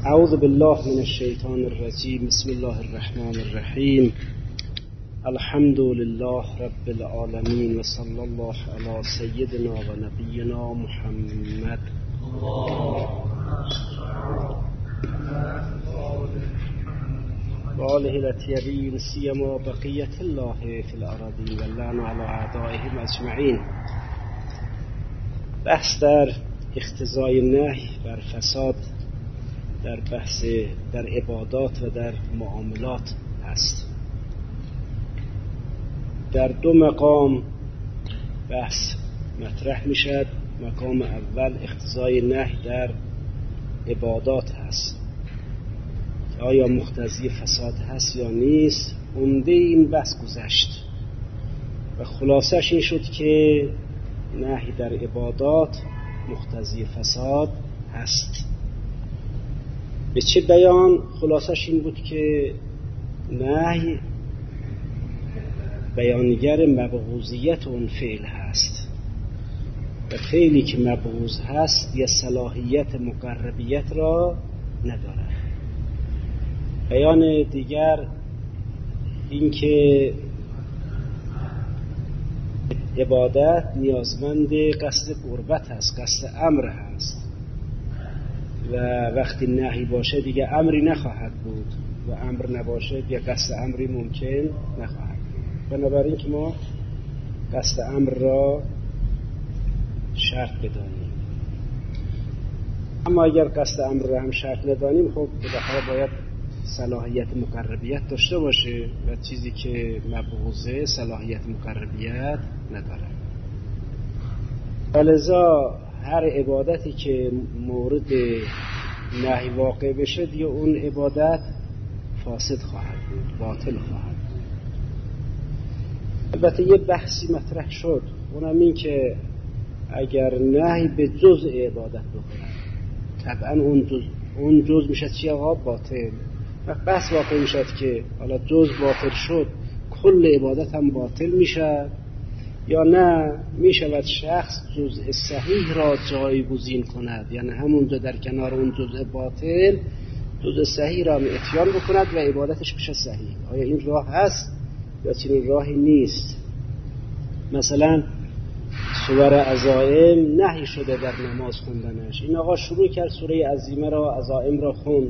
اعوذ بالله من الشیطان الرجیم. بسم الله الرحمن الرحیم. الحمد لله رب العالمین و صلی الله علی سیدنا و نبینا محمد و آله الاطیبین سیما بقیت الله فی الارضین و اللعن علی اعدائهم اجمعین. بحث در اقتضای نهی بر فساد در بحث در عبادات و در معاملات هست. در دو مقام بحث مطرح می شد. مقام اول اقتضای نهی در عبادات هست، آیا مقتضی فساد هست یا نیست. عمده این بحث گذشت و خلاصش این شد که نهی در عبادات مقتضی فساد هست. به چه بیان؟ خلاصش این بود که نهی بیانگر مبغوضیت اون فعل هست و فعلی که مبغوض هست یا صلاحیت مقربیت را ندارد. بیان دیگر این که عبادت نیازمند قصد قربت هست، قصد امر هست و وقتی نهی باشه دیگه امری نخواهد بود و امر نباشه دیگه قصد امری ممکن نخواهد بود. بنابراین که ما قصد امر را شرط بدانیم، اما اگر قصد امر را هم شرط ندانیم خب بالاخره باید صلاحیت مقربیت داشته باشه و چیزی که مبغوضه صلاحیت مقربیت نداره. ولذا هر عبادتی که مورد نهی واقع بشه دیگه اون عبادت فاسد خواهد بود، باطل خواهد بود. البته یه بحثی مطرح شد، اونم این که اگر نهی به جزء عبادت بکنه طبعا اون جزء میشه چی آقا؟ باطل. بحث واقع میشد که حالا جزء باطل شد کل عبادت هم باطل میشه یا نه میشود شخص جزء صحیح را جایگزین کند، یعنی همونجا در کنار اون جزء باطل جزء صحیح را اتیان بکند و عبادتش بشه صحیح. آیا این راه هست یا چنین راهی نیست؟ مثلا سور عزائم نهی شده در نماز خوندنش. این آقا شروع کرد سوره عظیمه را، عزائم را خوند،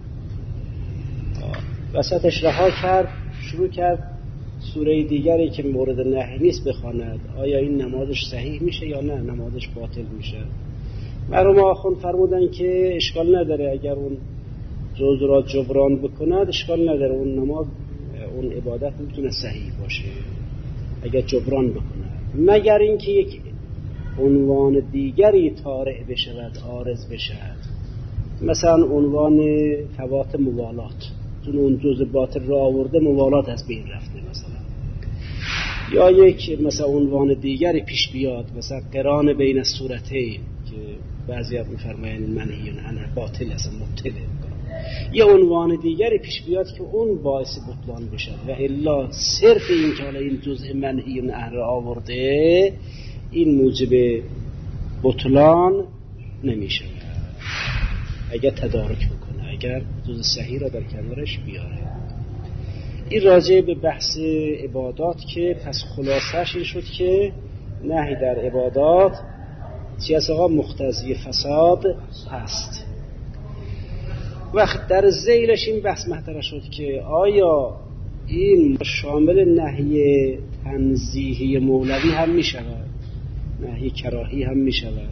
وسطش رها کرد شروع کرد سوره دیگری که مورد نهی نیست بخواند. آیا این نمازش صحیح میشه یا نه نمازش باطل میشه؟ مرحوم آخوند فرمودن که اشکال نداره اگر اون جزء را جبران بکند، اشکال نداره، اون نماز اون عبادت میتونه صحیح باشه اگر جبران بکند، مگر اینکه یک عنوان دیگری طارئ بشود، عارض بشود، مثلا عنوان فوات موالات، چون اون جزء باطل را آورده موالات از بین رفته مثلا، یا یک مثلا عنوان دیگری پیش بیاد، مثلا قران بین السورتین که بعضی‌ها می‌فرمایند منهی عنه باطل است، مبتله، یا عنوان دیگری پیش بیاد که اون باعث بطلان بشه و الا صرف این که حالا این جزء منهی عنه را آورده این موجب بطلان نمیشه اگر تدارک بکنه، اگر جزء صحیح را در کنارش بیاره. این راجع به بحث عبادات که پس خلاصش این شد که نهی در عبادات چی است آقا؟ مقتضی فساد هست. وقت در ذیلش این بحث مطرح شد که آیا این شامل نهی تنزیهی مولوی هم می شود، نهی کراهی هم می شود،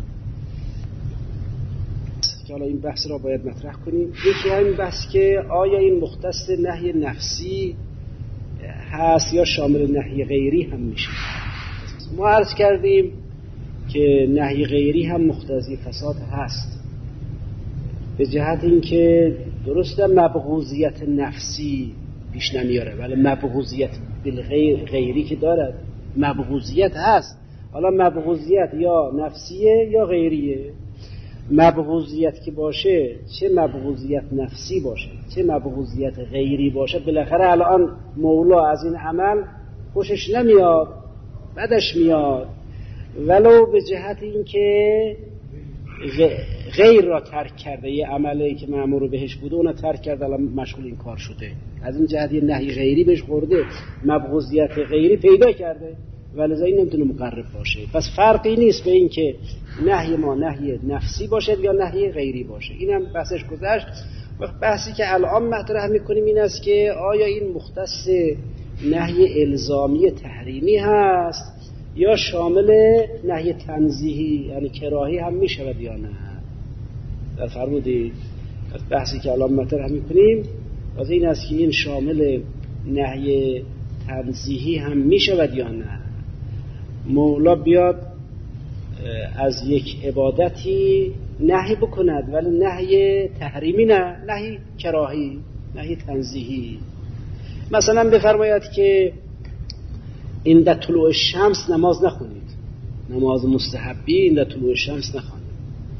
که حالا این بحث را باید مطرح کنیم. یکی همین بحث که آیا این مختص نهی نفسی هست یا شامل نهی غیری هم میشه. ما عرض کردیم که نهی غیری هم مقتضی فساد هست، به جهت اینکه درسته مبغوضیت نفسی پیش نمیاره ولی مبغوضیت غیری که دارد مبغوضیت هست. حالا مبغوضیت یا نفسیه یا غیریه. مبغوضیت که باشه، چه مبغوضیت نفسی باشه چه مبغوضیت غیری باشه، بالاخره الان مولا از این عمل خوشش نمیاد، بدش میاد، ولو به جهت این که غیر را ترک کرده، یه عملی که مأمور بهش بوده اون ترک کرده، الان مشغول این کار شده، از این جهت یه نهی غیری بهش خورده، مبغوضیت غیری پیدا کرده، ولذا این نمیتونه مقرب باشه. پس فرقی نیست به این که نهی ما نهی نفسی باشد یا نهی غیری باشه. اینم بحثش گذشت. بحثی که الان مطرح میکنیم این است که آیا این مختص نهی الزامی تحریمی هست یا شامل نهی تنزیهی یعنی کراهی هم میشود یا نه. در فرمودید بحثی که الان مطرح میکنیم از این است که این شامل نهی تنزیهی هم میشود یا نه. مولا بیاد از یک عبادتی نهی بکند ولی نهی تحریمی نه، نهی کراهی، نهی تنزیهی. مثلا بفرماید که عند طلوع الشمس نماز نخونید، نماز مستحبی عند طلوع الشمس نخونید.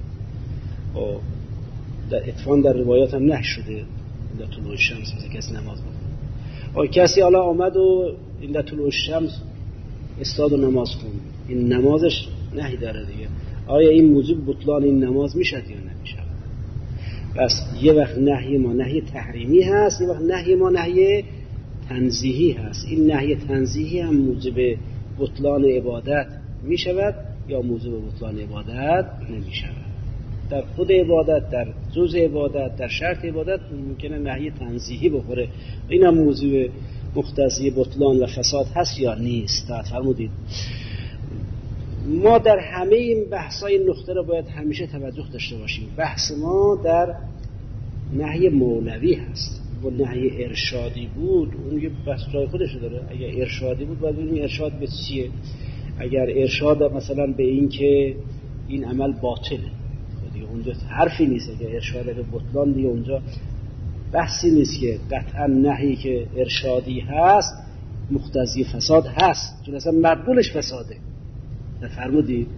در اتفاق در روایات هم نه شده عند طلوع الشمس کسی نماز بخونه. کسی حالا آمد و عند طلوع الشمس استاد و نماز خوند، این نمازش نهی داره دیگه. آیا این موجب بطلان این نماز میشد یا نمیشد؟ بس یه وقت نهی ما نهی تحریمی هست، یه وقت نهی ما نهی تنزیهی هست. این نهی تنزیهی هم موجب بطلان عبادت میشود یا موجب بطلان عبادت نمیشود. در خود عبادت، در جز عبادت، در شرط عبادت ممکنه نهی تنزیهی بخوره. این هم موجب مختصی بطلان و فساد هست یا نیست. فرمودید ما در همه این بحثای نقطه را باید همیشه توجه داشته باشیم. بحث ما در نهی مولوی هست. و نهی ارشادی بود اون یه بحث جای خودش داره. اگر ارشادی بود باید ببینیم ارشاد به چیه. اگر ارشاد مثلا به این که این عمل باطله دیگه اونجا حرفی نیست. اگر ارشاد به بطلان دیگه اونجا بحثی نیست که قطعا نهی که ارشادی هست مقتضی فساد هست، چون اصلا مقبولش فساده. فرمودید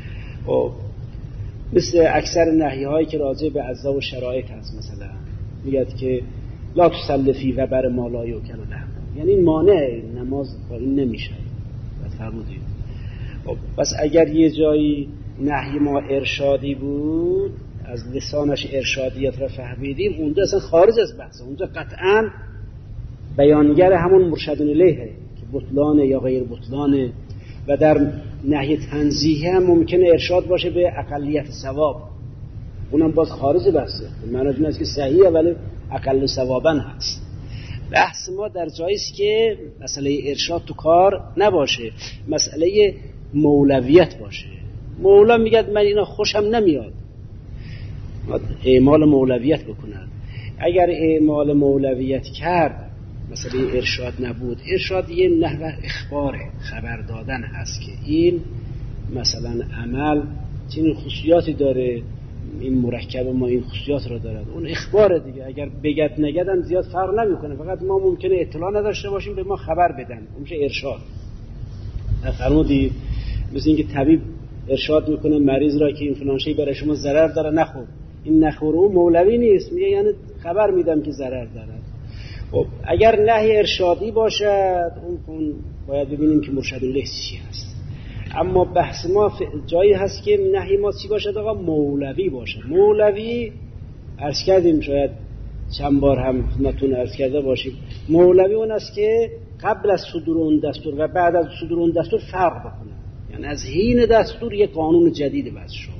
مثل اکثر نهی هایی که راجع به اعضا و شرایط هست، مثلا میگه که لا تسلفی و بر ما لا یوکل له، یعنی مانع نماز با این نمیشه. فرمودید بس اگر یه جایی نهی ما ارشادی بود، از لسانش ارشادیت را فهمیدیم، اونجا اصلا خارج از بحثه، اونجا قطعا بیانگر همون مرشد الیه که بطلانه یا غیر بطلانه. و در نهی تنزیهی هم ممکنه ارشاد باشه به اقلیت ثواب، اونم باز خارج بحثه. معنی این است که صحیحه ولی اقل ثوابا هست. بحث ما در جاییست که مسئله ارشاد تو کار نباشه، مسئله مولویت باشه. مولا میگه من اینا خوشم نمیاد، اعمال مولویت بکنن. اگر اعمال مولویت کرد مسئله ارشاد نبود. ارشاد یه نحوه اخباره، خبر دادن هست که این مثلا عمل چنین خصوصیاتی داره، این مرکب ما این خصوصیات را دارد، اون اخباره دیگه. اگر بگد نگدن زیاد فرق نمیکنه، فقط ما ممکنه اطلاع نداشته باشیم به ما خبر بدن، اون میشه ارشاد. فرمودید مثل اینکه طبیب ارشاد میکنه مریض را که این فلان شی برای شما ضرر داره نخور، این نخور، اون مولوی نیست، میگه یعنی خبر میدم که ضرر داره. خب اگر نهی ارشادی باشد اون باید ببینیم که مرشد الیه چی هست. اما بحث ما جایی هست که نهی ما چی باشد؟ آقا مولوی باشد. مولوی عرض کردیم، شاید چند بار هم خدمتتون عرض کرده باشیم، مولوی اون است که قبل از صدور اون دستور و بعد از صدور اون دستور فرق بکنه. یعنی از حین دستور یک قانون جدید وضع شد،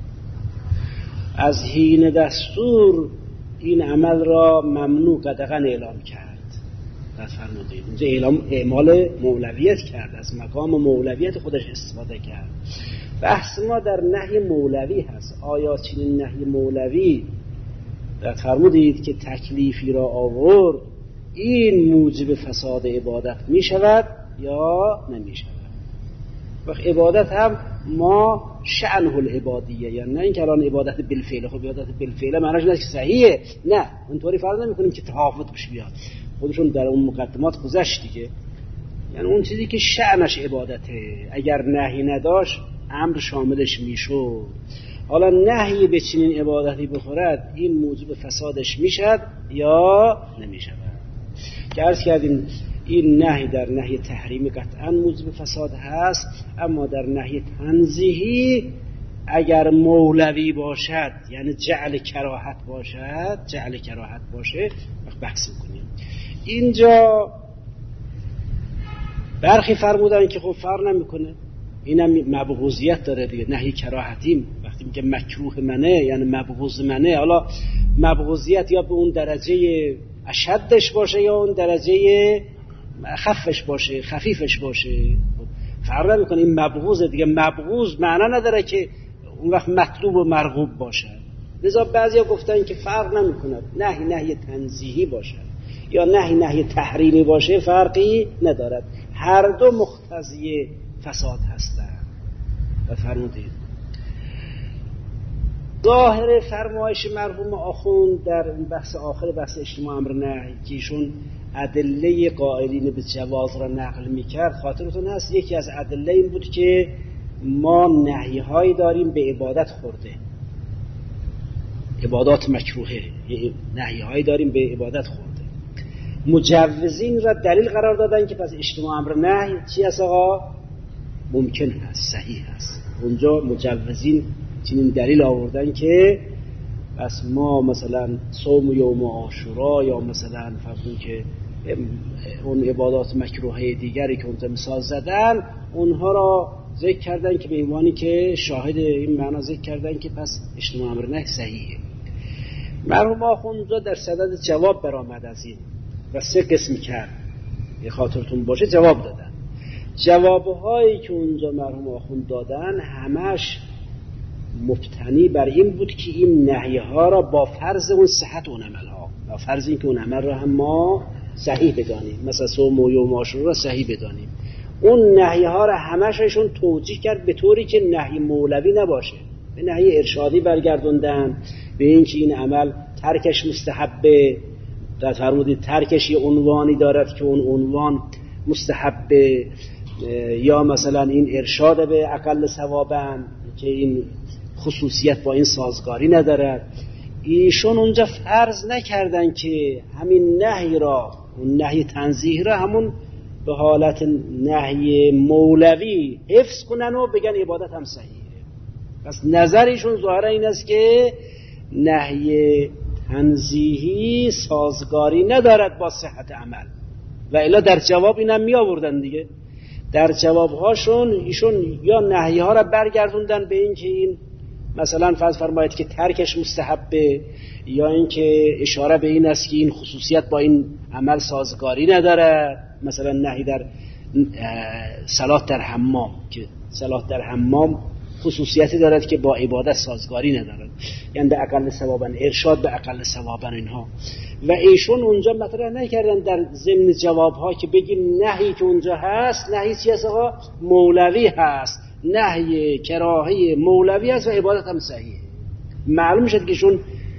از حین دستور این عمل را ممنوع قطعاً اعلام کرد. فرمودید اینجا اعمال مولویت کرد، از مقام مولویت خودش استفاده کرد. بحث ما در نهی مولوی هست. آیا چنین نهی مولوی فرمودید که تکلیفی را آورد این موجب فساد عبادت می شود یا نمی شود؟ وقت عبادت هم ما شأنه العبادیه، یعنی نه این که الان عبادت بالفعل. خب عبادت بالفعل معنیش نه که صحیحه، نه اونطوری فرض نمی‌کنیم که تهافت بشه بیاد، خودشون در اون مقدمات گذشت دیگه. یعنی اون چیزی که شأنش عبادته اگر نهی نداشت امر شاملش میشد. حالا نهی به چنین عبادتی بخورد این موجب فسادش میشد یا نمیشود؟ که عرض کردیم این نهی در نهی تحریمی قطعا موجب فساد هست، اما در نهی تنزیهی اگر مولوی باشد یعنی جعل کراهت باشه بحث کنیم. اینجا برخی فرمودن که خب فرق نمیکنه، اینم مبغوضیت داره دیگه، نهی کراهتیم وقتی میگه مکروه منه یعنی مبغوض منه. حالا مبغوضیت یا به اون درجه اشدش باشه یا اون درجه خفش باشه، خفیفش باشه، فرق نمیکنه. این مبغوض دیگه، مبغوض معنا نداره که اون وقت مطلوب و مرغوب باشه. لذا بعضیا گفتن که فرق نمیکنه، نهی تنزیهی باشه یا نهی تحریمی باشه فرقی ندارد، هر دو مقتضی فساد هستند. فرمودید ظاهر فرمایش مرحوم آخوند در بحث آخر بحث اجتماع امر نهی که ایشون ادله قائلین به جواز را نقل میکرد، خاطرتون هست یکی از ادله این بود که ما نهی هایی داریم به عبادت خورده، عبادات مکروهه، نهی هایی داریم به عبادت خورده. مجوزین را دلیل قرار دادن که پس اجتماع امر نهی چی هست آقا؟ ممکن هست، صحیح هست. اونجا مجوزین چنین دلیل آوردن که پس ما مثلا صوم یوم عاشورا یا مثلا فرضون که اون عبادات مکروهه دیگری که اونجا مثال زدن اونها را ذکر کردن که به عنوانی که شاهد این معنا ذکر کردن که پس اجتماع امر نهی صحیحه. مرحوم آخوند اونجا در صدد جواب برآمد از این و 3 قسم کرد، یه خاطرتون باشه جواب دادن. جوابهایی که اونجا مرحوم آخوند دادن همش مبتنی بر این بود که این نهی ها را با فرض اون صحت اون عمل ها، با فرض این که اون عمل را هم ما صحیح بدانیم، مثلا صوم و یوم عاشورا را صحیح بدانیم، اون نهی ها را همششون توجیه کرد به طوری که نهی مولوی نباشه، به نهی ارشادی برگردوندن، به این که این عمل ترکش مستحبه، در فرمودید ترکش یه عنوانی دارد که اون عنوان مستحبه، یا مثلا این ارشاد به اقل ثوابن که این خصوصیت با این سازگاری ندارد. ایشون اونجا فرض نکردن که همین نهی را، اون نهی تنزیه را همون به حالت نهی مولوی حفظ کنن و بگن عبادت هم صحیحه. پس نظرشون ظاهرا این است که نهی تنزیهی سازگاری ندارد با صحت عمل، و الا در جواب اینم می آوردن دیگه، در جوابهاشون ایشون یا نهی ها را برگردوندن به این که این مثلا فرض فرمایید که ترکش مستحبه، یا این که اشاره به این است که این خصوصیت با این عمل سازگاری نداره، مثلا نهی در صلات در حمام که صلات در حمام خصوصیتی دارد که با عبادت سازگاری ندارد، یعنی به اقل ثوابن، ارشاد به اقل ثوابن اینها. و ایشون اونجا مطرح نکردن در ضمن جوابها که بگیم نهی که اونجا هست نهی چیست آقا؟ مولوی هست، نهی کراهی مولوی هست و عبادت هم صحیحه. معلوم شد که ایشون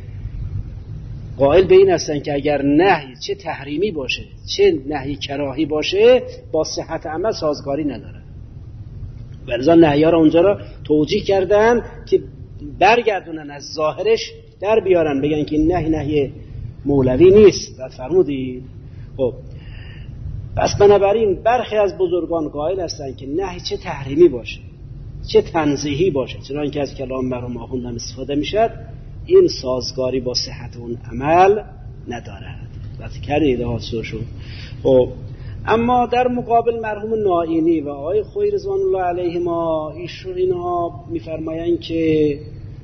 قائل به این هستن که اگر نهی چه تحریمی باشه چه نهی کراهی باشه با صحت عمل سازگاری نداره، ولذا نهی ها را اونجا را توجیه کردن که برگردونن از ظاهرش در بیارن، بگن که این نهی مولوی نیست. فرمودید خب پس بنابراین برخی از بزرگان قائل هستن که نهی چه تحریمی باشه چه تنزیهی باشه، چنان که از کلام مرحوم آخوند هم استفاده میشد، این سازگاری با صحت اون عمل ندارد. وقتی کردید حاصلشون. خب اما در مقابل مرحوم نائینی و آقای خویی رضوان الله علیهما ایشون اینها میفرمایند که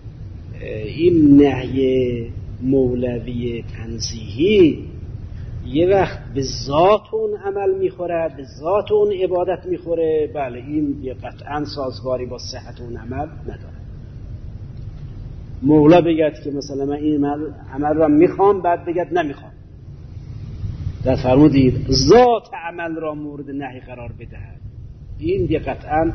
این نهی مولوی تنزیهی یه وقت به ذات اون عمل میخوره، به ذات اون عبادت میخوره، بله این یه قطعا سازگاری با صحت اون عمل نداره. مولا بگد که مثلا من این عمل را میخوام بعد بگد نمیخوام، در فرمودید ذات عمل را مورد نهی قرار بدهد، این یه قطعا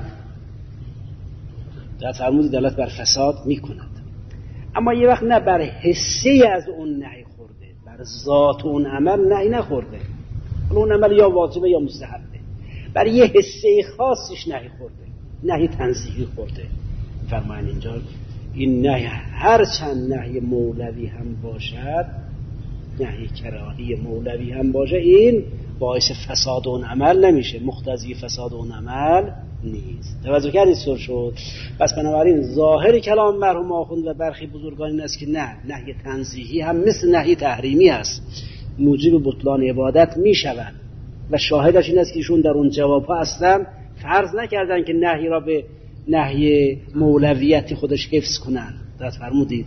در فرمودید دلالت بر فساد میکند. اما یه وقت نه بر حصه از اون نهی خورده، بر ذات اون عمل نهی نخورده، اون عمل یا واجبه یا مستحبه، بر یه حصه خاصش نهی خورده، نهی تنزیهی خورده. فرمان اینجا این نهی هر چند نهی مولوی هم باشد، نهی کراهی مولوی هم باشه، این باعث فساد اون عمل نمیشه، مقتضی فساد اون عمل نیست. توجه کردید سر شد؟ پس بنابراین ظاهر کلام مرحوم آخوند و برخی بزرگان این است که نه، نهی تنزیهی هم مثل نهی تحریمی است، موجب بطلان عبادت می شود و شاهدش این است که ایشون در اون جوابها اصلا فرض نکردن که نهی را به نهی مولویت خودش حفظ کنن. درست فرمودید.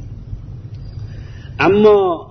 اما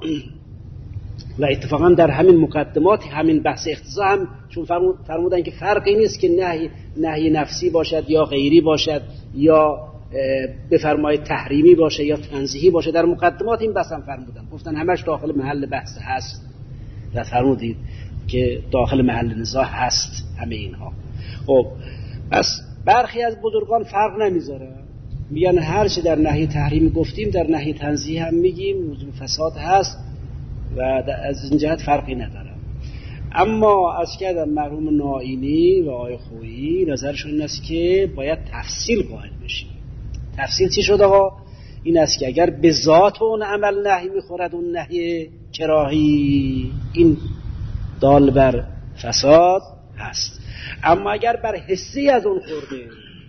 و اتفاقا در همین مقدمات همین بحث اقتضا هم چون فرمودن که فرقی نیست که نهی نفسی باشد یا غیری باشد یا بفرمایید تحریمی باشه یا تنزیهی باشه، در مقدمات این بحث هم فرمودن، گفتن همش داخل محل بحث هست. درست فرمودید که داخل محل نزاع هست همه اینها. خب پس برخی از بزرگان فرق نمیذاره، میگن هر چه در نهی تحریمی گفتیم در نهی تنزیهی هم میگیم، موجب فساد هست و از این جهت فرقی نداره. اما از کردم مرحوم نائینی و آقای خویی نظرشون این است که باید تفصیل قائل بشیم. تفصیل چی شد آقا؟ این است که اگر به ذات اون عمل نهی میخورد، اون نهی کراهی، این دال بر فساد هست. اما اگر بر حسی از اون خورده،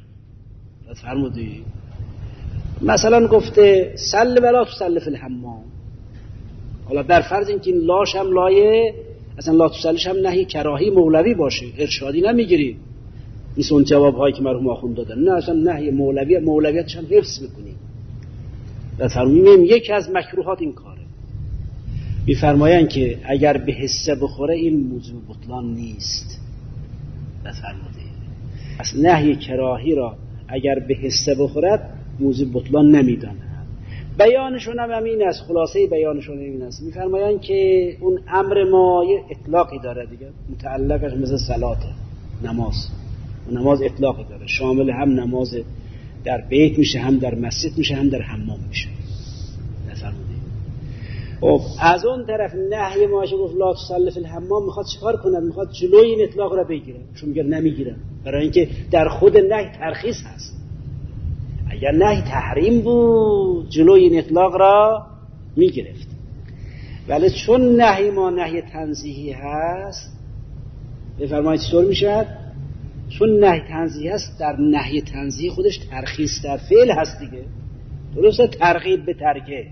فرمودی مثلا گفته سل ولا تسل فی الحمام، حالا در فرض اینکه این لاش هم لایه اصلا لا تسلش هم نهی کراهی مولوی باشه، ارشادی نمیگیری مثل اون جواب هایی که مرحوم آخوند دادن، نه اصلا نهی مولویتش هم حفظ میکنیم. در فرمودیم یکی از مکروهات این کاره، میفرمایند که اگر به حصه بخوره این موجب بطلان نیست. در فرمودیم پس نهی کراهی را اگر به حصه بخورد موجب بطلان نمیدانه. بیانشون هم این است، خلاصه بیانشون این است، میفرمایند که اون امر ما یه اطلاقی داره دیگه، متعلقش مثل صلاته، نماز اطلاقی داره، شامل هم نماز در بیت میشه، هم در مسجد میشه، هم در حمام میشه. نفرمودید. خب از اون طرف نهی ما گفت لا تصلی فی الحمام میخواد چیکار کنه؟ میخواد جلوی این اطلاق را بگیره، چون میگه نمیگیره، برای اینکه در خود نهی ترخیص هست. اگر نهی تحریم بود جلوی این اطلاق را میگرفت، ولی چون نهی ما نهی تنزیهی هست، بفرمایید چطور میشد؟ چون نهی تنزیهی هست، در نهی تنزیهی خودش ترخیص در فعل هست دیگه، درسته؟ ترغیب به ترکه،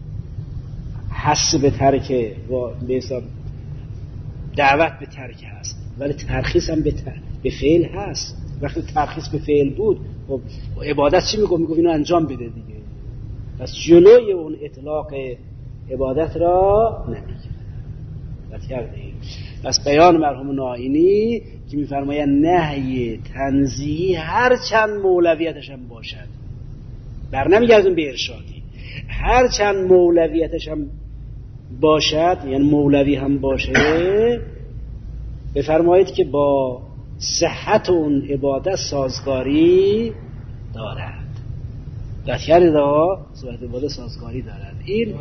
حث به ترکه و به حساب دعوت به ترکه هست، ولی ترخیص هم به فعل هست. وقتی ترخیص به فعل بود خب عبادت چی میگفت؟ میگفت اینو انجام بده دیگه. پس جلوی اون اطلاق عبادت را نمیگیره. پس بیان مرحوم نائینی که میفرماید نهی تنزیهی هر چند مولویتش هم باشد، بر نمیگردون به ارشادی، هر چند مولویتش هم باشد، یعنی مولوی هم باشه، بفرمایید که با صحت اون عبادت سازگاری دارد. دستیاری دا صحت عبادت سازگاری دارد. این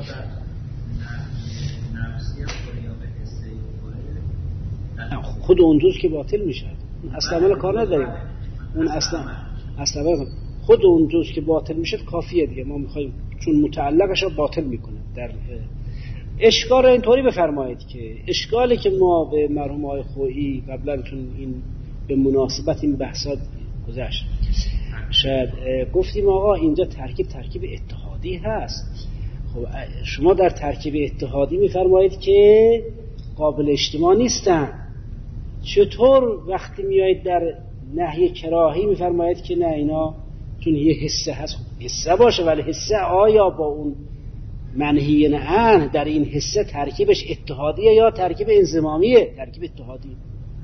خود اون جز که باطل میشه، اصلا عمل کار نداریم، اون اصلا خود اون جز که باطل میشه کافیه دیگه، ما میخوایم چون متعلقش رو باطل میکنه. در اشکال اینطوری بفرمایید که اشکالی که ما به مرحوم آقای خویی قبلا چون این به مناسبت این بحثات گذشت شاید گفتیم آقا اینجا ترکیب اتحادی هست. خب شما در ترکیب اتحادی میفرمایید که قابل اجتماع نیستن، چطور وقتی میایید در نهی کراهی میفرمایید که نه اینا چون یه حصه هست، حصه باشه، ولی حصه آیا با اون منهی نه در این حصه ترکیبش اتحادیه یا ترکیب انضمامیه؟ ترکیب اتحادی.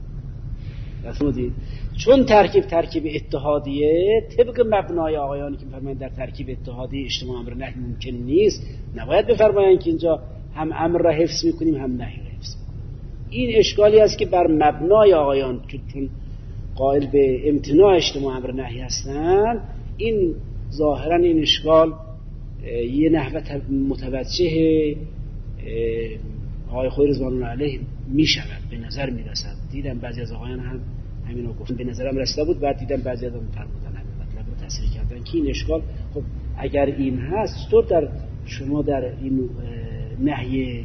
چون ترکیب اتحادیه طبق مبنای آقایانی که میفرمایند در ترکیب اتحادی اجتماع امر نهی ممکن نیست، نباید بفرمایند که اینجا هم امر را حفظ میکنیم هم نهی را حفظ میکنیم. این اشکالی است که بر مبنای آقایان چون قائل به امتناع اجتماع امر نهی هستند، این ظاهرا این اشکال یه نحوه متوجه آقای خویی رضوان الله علیه میشود، به نظر میرسد. دیدم بعضی از آقایان هم همینو گفتن، به نظرم رسیده بود، بعد دیدم بعضی از آقایان فرمودن همین مطلب رو تصریح کردن که این اشکال خب اگر این هست تو در شما در این نهی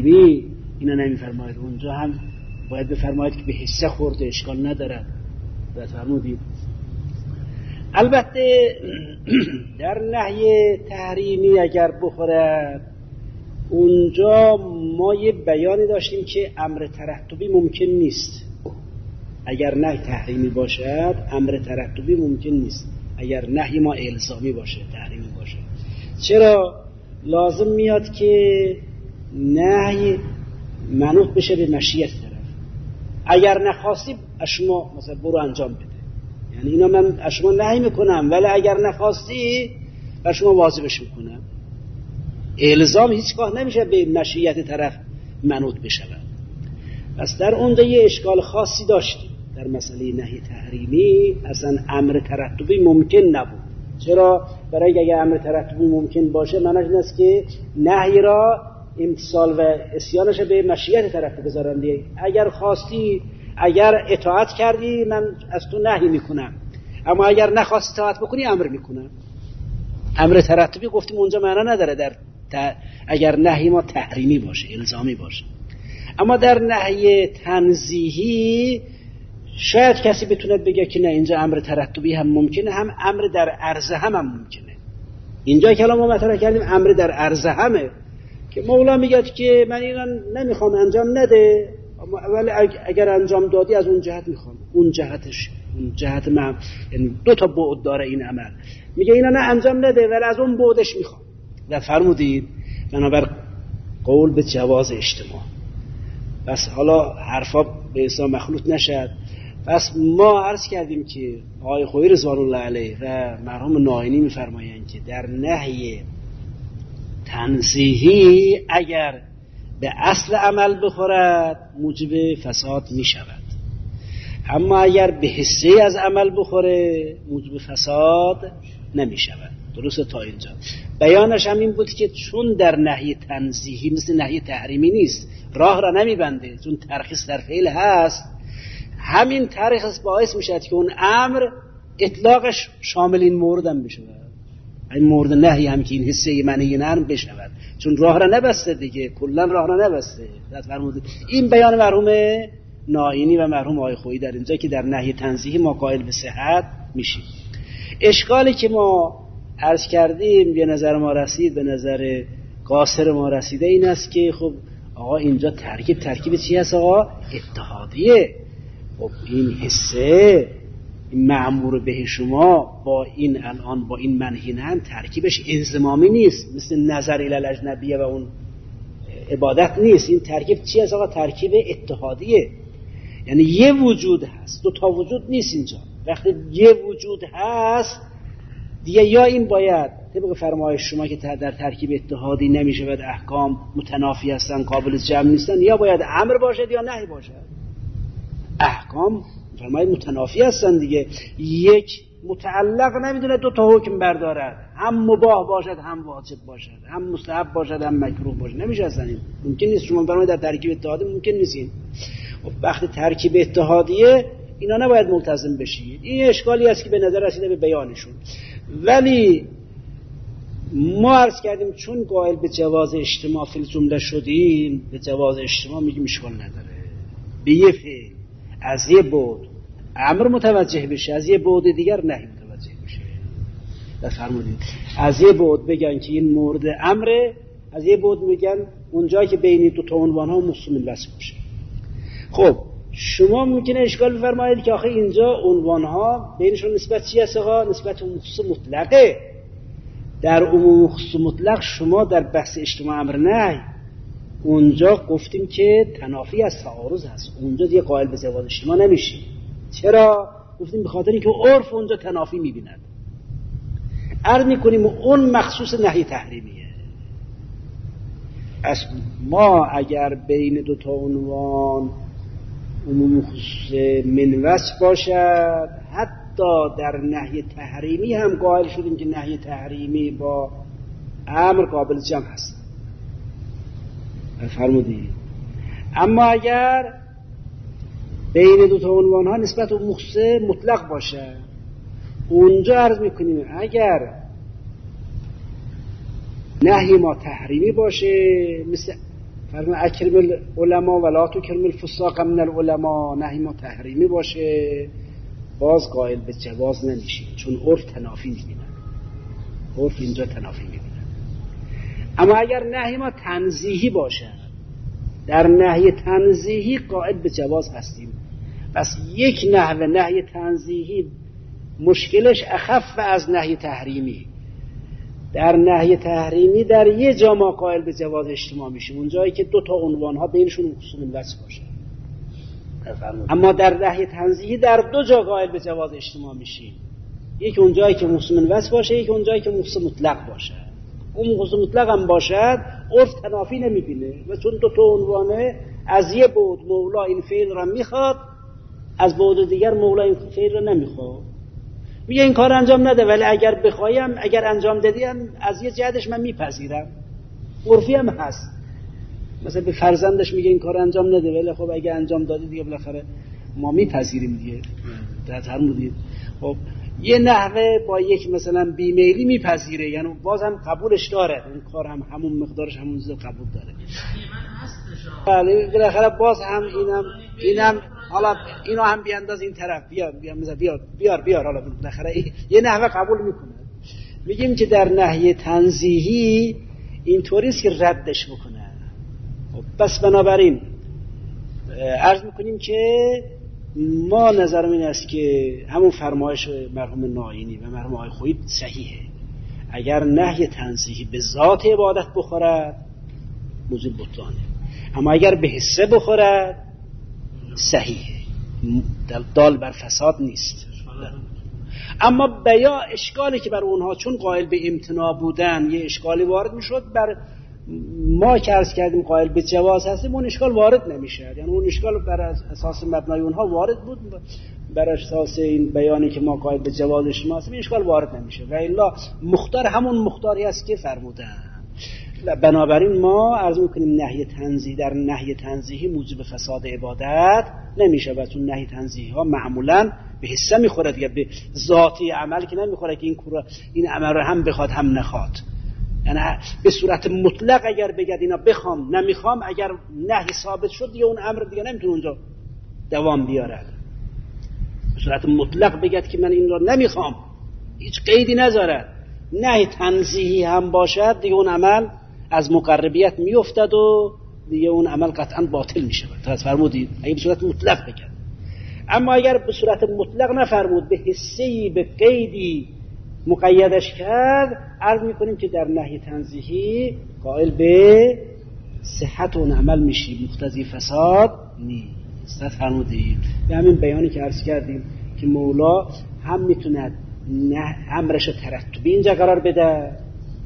تحریمی اینا نمیفرمایید، اونجا هم باید بفرمایید که به حصه خورده اشکال ندارد. فرمودید. البته در نهی تحریمی اگر بخورد، اونجا ما یه بیانی داشتیم که امر ترتبی ممکن نیست. اگر نهی تحریمی باشد امر ترتبی ممکن نیست، اگر نهی ما الزامی باشه، تحریمی باشه. چرا؟ لازم میاد که نهی منوط بشه به مشیت طرف. اگر نخواستی شما مثلا برو انجام بده، یعنی اینا من از شما نهی میکنم، ولی اگر نخواستی از شما واجبش میکنم. الزام هیچگاه نمیشه به مشیت طرف منوط بشه. پس در اونجا یه اشکال خاصی داشتیم در مسئله نهی تحریمی، اصلا امر ترتبی ممکن نبود. چرا؟ برای اگر امر ترتبی ممکن باشه معنیش این است که نهی را امتثال و اسیانش به مشیت طرف بذارن دیگه. اگر خواستی، اگر اطاعت کردی من از تو نهی میکنم، اما اگر نخواستی اطاعت بکنی امر میکنم. امر ترتبی گفتیم اونجا معنا نداره در اگر نهی ما تحریمی باشه، الزامی باشه. اما در نهی تنزیهی شاید کسی بتونه بگه که نه، اینجا امر ترتبی هم ممکنه، هم امر در عرضه هم ممکنه. اینجا کلام ما مطرح کردیم امر در عرضه همه، که مولا میگه که من اینا نمیخوام انجام نده، ولی اگر انجام دادی از اون جهت میخوام. اون جهت من، یعنی دو تا بعد داره این عمل. میگه اینا نه انجام نده ولی از اون بعدش میخوام. و فرمودید بنابر قول به جواز اجتماع. بس حالا حرفا به حساب مخلوط نشد. پس ما عرض کردیم که آقای خویی رضوان الله علیه و مرحوم ناینی میفرمایند که در نهی تنزیهی اگر به اصل عمل بخورد موجب فساد می شود، اما اگر به حصه از عمل بخوره موجب فساد نمی شود. درسته تا اینجا؟ بیانش هم این بود که چون در نهی تنزیهی مثل نهی تحریمی نیست، راه را نمی بنده، چون ترخیص در فعل هست، همین ترخیص باعث می شود که اون امر اطلاقش شامل این مورد هم بشه، این مورد نهی هم که این حصه منهی نرم بشود، چون راه را نبسته دیگه، کلا راه را نبسته. این بیان مرحوم ناینی و مرحوم آقای خویی در اینجا که در نهی تنزیهی ما قائل به صحت میشیم. اشکالی که ما عرض کردیم به نظر ما رسید، به نظر قاصر ما رسیده این است که خب آقا اینجا ترکیب چی هست آقا؟ اتحادیه. خب این حصه مأمور به شما با این الان با این منهی هم ترکیبش انضمامی نیست، مثل نظر الی الاجنبیه و اون عبادت نیست. این ترکیب چی هست آقا؟ ترکیب اتحادیه. یعنی یه وجود هست، دو تا وجود نیست اینجا. وقتی یه وجود هست دیگه، یا این باید طبق فرمایش شما که در ترکیب اتحادی نمیشه و احکام متنافی هستن، قابل جمع نیستن، یا باید امر باشد یا نهی باشد. احکام فرمایش متنافی هستن دیگه. یک متعلق نمیدونه دو تا حکم بردارد، هم مباح باشد هم واجب باشد، هم مستحب باشد هم مکروه باشد. نمیشه اصلا، این ممکن نیست. شما فرمایید در ترکیب اتحادی ممکن نیست. این وقتی ترکیب اتحادیه اینا نباید ملتزم بشید. این اشکالی است که به نظر رسیده به بیانشون. ولی ما عرض کردیم چون قائل به جواز اجتماع فی الجمله شدیم، به جواز اجتماع میگیم اشکال نداره. به یه فعل از یه بعد امر متوجه بشه، از یه بعد دیگر نهی متوجه بشه. بفرمایید از یه بعد بگن که این مورد امره، از یه بعد میگن اونجایی که بین دو تا عنوان ها مستمل وصف باشه. خب شما ممکنه اشکال بفرمایید که آخه اینجا عنوان ها بینشون نسبت چی هست آقا؟ نسبت مخصوص مطلقه. در عموم خصوص مطلق شما در بحث اجتماع امر نهی اونجا گفتیم که تنافی از تعارض هست، اونجا دیگه قائل به جواز اجتماع نمیشیم. چرا؟ گفتیم به خاطر اینکه عرف اونجا تنافی میبیند. عرض میکنیم اون مخصوص نهی تحریمیه. از ما اگر بین دو تا عنوان عموم خصوص منوس باشد، حتی در نهی تحریمی هم قائل شدیم که نهی تحریمی با امر قابل جمع هست. فرمودید. اما اگر بین دو تا عنوان ها نسبت عموم خصوص مطلق باشه، اونجا عرض میکنیم اگر نهی ما تحریمی باشه، مثل فرمان اکرم العلماء ولا تکرم الفساق من العلماء، نهی ما تحریمی باشه، باز قائل به جواز نمیشیم، چون عرف تنافی میبینه. عرف اینجا تنافی میبینه. اما اگر نهی ما تنزیهی باشه، در نهی تنزیهی قائل به جواز هستیم. پس یک نهی تنزیهی مشکلش اخف از نهی تحریمی. در نهی تحریمی در یه جا ما قائل به جواز اجتماع میشیم، اون جایی که دو تا عنوان ها بینشون خصوم الوصف باشه. اما در نهی تنزیهی در دو جا قائل به جواز اجتماع میشیم، یک اون جایی که خصوم الوصف باشه، یک اون جایی که خصوم مطلق باشه. اون خصوم مطلق هم باشد عرف تنافی نمیبینه، و چون دو تا عنوانه، از یه بعد مولا این فعل را میخواد، از بعد دیگر مولا این فعل را نمیخواد. میگه این کار انجام نده، ولی اگر بخوایم، اگر انجام دادیم از یه جهتش من میپذیرم. عرفی هم هست، مثلا به فرزندش میگه این کار انجام نده، ولی خب اگه انجام دادی دیگه بالاخره ما میپذیریم دیگه. در فرمودید خب یه نحوه با یک مثلا بیمیلی میپذیره، یعنی بازم قبولش داره، اون کار هم همون مقدارش همون چیز قبول داره. بله بالاخره باز هم اینم حالا اینو هم بیانداز این طرف، بیار حالا بالاخره یه نحوه قبول میکنه. میگیم که در نهی تنزیهی اینطوری است که ردش بکنه. بس بنابراین عرض میکنیم که ما نظرم این است که همون فرمایش مرحوم ناینی و مرحوم آقای خویی صحیحه. اگر نهی تنزیهی به ذات عبادت بخورد موجب بطلانه، اما اگر به حصه بخورد صحیحه، دال بر فساد نیست. اما بیا اشکالی که بر اونها چون قائل به امتناع بودن یه اشکالی وارد میشد، بر ما که عرض کردیم قائل به جواز هستیم اون اشکال وارد نمیشه. یعنی اون اشکال بر اساس مبنای اونها وارد بود، بر اساس این بیانی که ما قائل به جواز اجتماع هستیم اشکال وارد نمیشه. و الا مختار همون مختاری است که فرمودن. بنابراین ما عرض میکنیم نهی تنزیهی در نهی تنزیهی موجب فساد عبادت نمیشه، و چون نهی تنزیهی ها معمولا به حصه میخوره دیگه، به ذاتی عمل که نمیخوره که این عمل رو هم بخواد هم نخواد. یعنی به صورت مطلق اگر بگید اینا بخوام نمیخوام، اگر نهی ثابت شد دیگه اون امر دیگه نمیتونه اونجا دوام بیاره. به صورت مطلق بگید که من این رو نمیخوام، هیچ قیدی نذاره، نهی تنزیهی هم باشد دیگه اون عمل از مقربیت میافتد و دیگه اون عمل قطعا باطل میشه. تا فرمودید اگه به صورت مطلق بگید. اما اگر به صورت مطلق نفرمود، به حصه‌ای به قیدی مقیدش کرد، عرض میکنیم که در نهی تنزیهی قائل به صحت اون عمل میشی، مقتضی فساد نیست. فرمودید به همین بیانی که عرض کردیم که مولا هم میتوند امرش ترتبی اینجا قرار بده،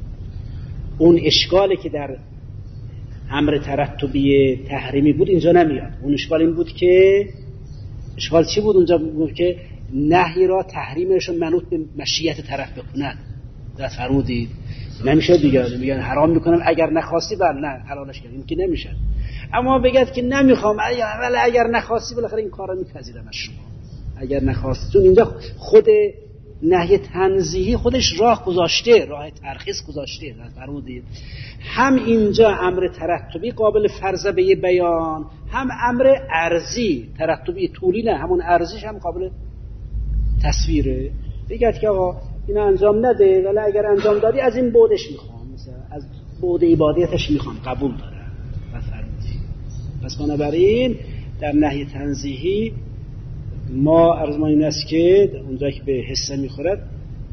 اون اشکالی که در امر ترتبی تحریمی بود اینجا نمیاد. اون اشکال این بود که اشکال چی بود اونجا؟ بود که نهی را تحریمش منوط به مشیت طرف بکند. در فرمودید نمیشه دیگه، میگن حرام میکنم اگر نخواستی، بله نه حلالش کردیم که نمیشه. اما بگید که نمیخوام، ولی اگر نخواستی بالاخره این کارا میپذیرم از شما، اگر نخواستی. چون اینجا خود نهی تنزیهی خودش راه گذاشته، راه ترخیص گذاشته. فرمودید هم اینجا امر ترتبی قابل فرض به بیان، هم امر ارزی، ترتبی طولی نه، همون ارزیش هم قابل تصویره. بگید که آقا این انجام نده، ولی اگر انجام دادی از این بعدش میخوام، مثلا از بعد عبادتش میخوام، قبول داره. فرمودید پس بنابراین در نهی تنزیهی ما عرض ما این است که اونجا که به حصه میخورد،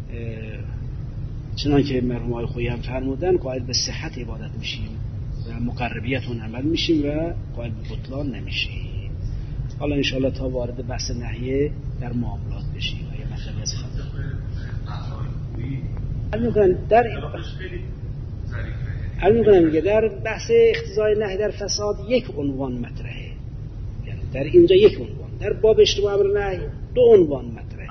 چنان که مرحوم آقای خویی هم فرمودن، قائل به صحت عبادت میشیم و مقربیت اون عمل میشیم و قائل به بطلان نمیشیم. حالا انشاءالله تا وارد بحث نهیه در معاملات بشیم. اگه مطلبی از در بحث اقتضای نهی در فساد یک عنوان مطرحه، یعنی در اینجا یک عنوان، در باب اجتماع امر نهی دو عنوان مطرحه.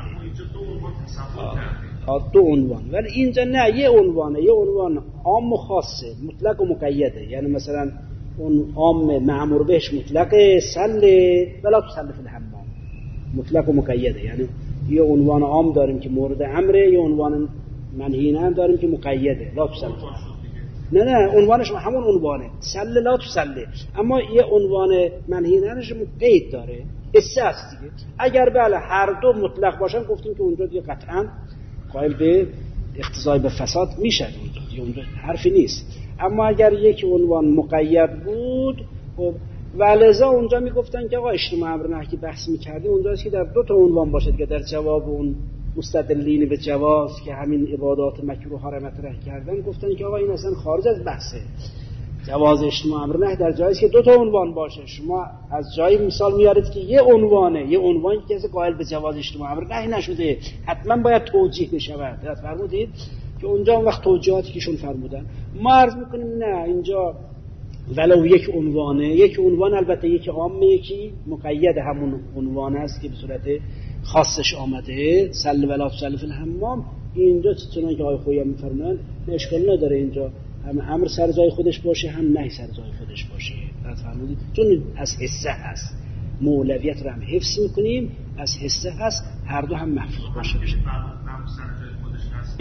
دو عنوان، ولی اینجا نه، یه عنوانه، یه عنوان عام و خاصه، مطلق و مقیده. یعنی مثلا اون عام معمور بهش مطلقه، صلی ولا تصلی فی الحمام، مطلق و مقیده. یعنی یه عنوان عام داریم که مورد امره، یه عنوان منهی عنه داریم که مقیده، لا تصلی. نه عنوانش همون عنوانه، صلی لا تصلی، اما یه عنوان منهی عنهش قید داره. حسه است دیگه. اگر بله هر دو مطلق باشن گفتیم که اونجا دیگه قطعا قائل به اقتضای به فساد میشن، اونجا حرفی نیست. اما اگر یک عنوان مقید بود خب ولذا اونجا میگفتن که آقا اجتماع امر نهی که بحث میکردیم اونجاست که در دو تا عنوان باشه دیگه، در جواب اون مستدلین به جواز که همین عبادات مکروه ها را مطرح کردن گفتن که آقا این اصلا خارج از بحثه. جواز اجتماع امر نهی در جایی که دو تا عنوان باشه. شما از جایی مثال میارید که یه عنوانی که کسی قائل به جواز اجتماع امر نهی نشده، حتما باید توجیه بشود. درست فرمودید که اونجا اون وقت توجیهاتی که شون فرمودن ما عرض میکنیم نه، اینجا ولو یک عنوان البته یک عام یکی مقید همون عنوان است که به صورت خاصش آمده، سل ولا تسل فی الحمام. اینجا چون که آقای خویی هم میفرمایند اشکال نداره اینجا هم امر سر جای خودش باشه هم نهی سر جای خودش باشه. فرمودید چون از حصه هست مولویت رو هم حفظ میکنیم، از حصه هست هر دو هم محفوظ باشه. امر سر جای خودش هست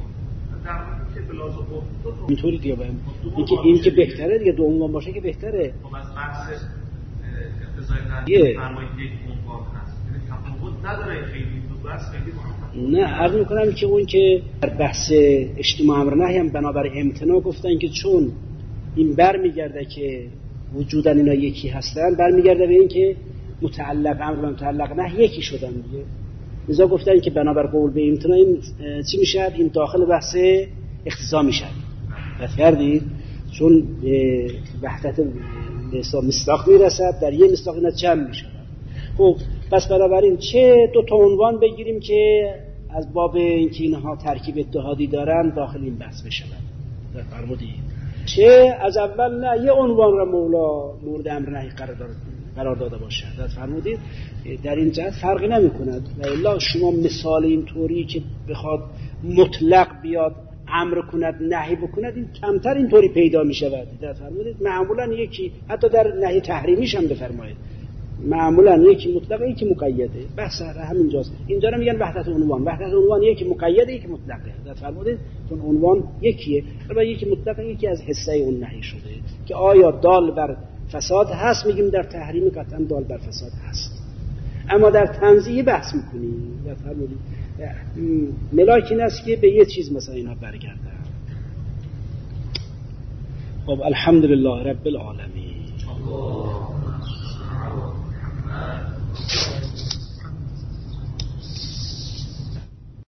اینطوری دیگه باید این که بهتره دیگه، دو عنوان باشه که بهتره. خب از بحث اقتضای فرمایید یک عنوان هست یعنی تفاوت نداره خیلی تو بحث خیلی نه عرض میکنم که اون که در بحث اجتماع امر نهی هم بنابر امتناع گفتن که چون این برمیگرده که وجودن اینا یکی هستن، برمیگرده به این که متعلق امر و متعلق نهی یکی شدن دیگه. لذا گفتن که بنابر قول به امتناع این چی میشد؟ این داخل بحث اقتضا میشد. کردید چون وحدت مصداق میرسد، در یه مصداق اینا جمع میشد. خب پس بنابراین چه دو تا عنوان بگیریم که از باب اینکه اینها ترکیب اتحادی دارن داخل این بحث بشن، فرمودید، چه از اول نه یه عنوان را مولا مورد امر نهی قرار داده باشد. فرمودید در این جهت فرقی نمی کند. و الا شما مثال این طوری که بخواد مطلق بیاد امر کند نهی بکند این کمتر اینطوری پیدا می شود. فرمودید معمولا یکی حتی در نهی تحریمیش هم بفرمایید معمولا یکی مطلقه یکی مقیده. بحث همینجاست. اینجا رو میگن وحدت عنوان یکی مقیده یکی مطلقه. فرمودید چون عنوان یکیه ولی یکی مطلقه یکی از حصه اون نهی شده که آیا دال بر فساد هست، میگیم در تحریم قطعا دال بر فساد هست، اما در تنزیه بحث میکنیم. فرمودید ملاک این است که به یه چیز مثلا اینا برگردن. خب الحمدلله رب العالمین.